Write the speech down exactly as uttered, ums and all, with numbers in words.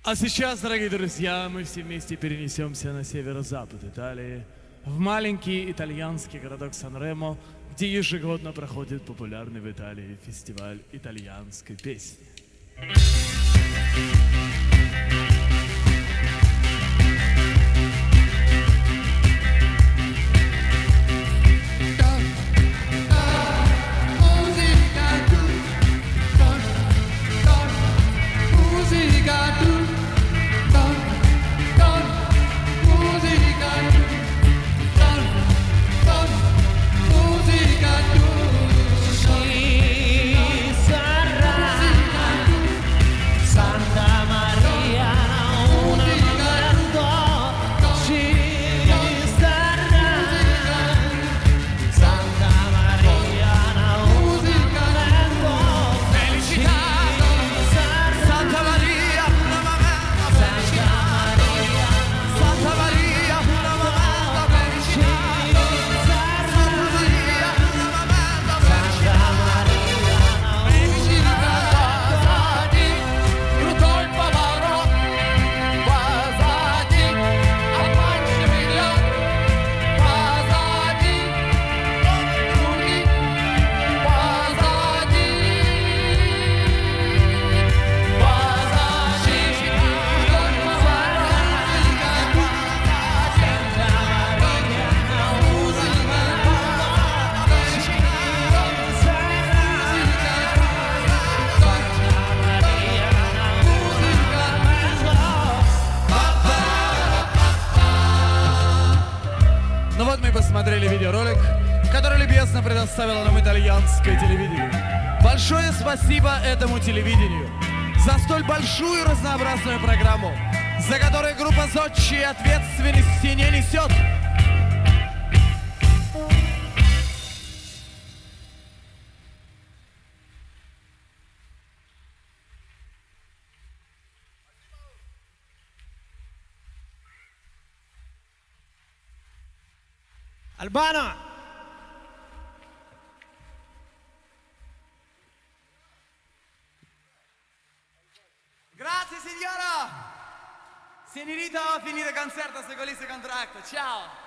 А сейчас, дорогие друзья, мы все вместе перенесемся на северо-запад Италии, в маленький итальянский городок Сан-Ремо, где ежегодно проходит популярный в Италии фестиваль итальянской песни. Ну вот мы посмотрели видеоролик, который любезно предоставило нам итальянское телевидение. Большое спасибо этому телевидению за столь большую и разнообразную программу, за которую группа Зодчий ответственности не несет. Albano! Grazie signora! Signorita, ho finito il concerto, se volesse contratto. Ciao!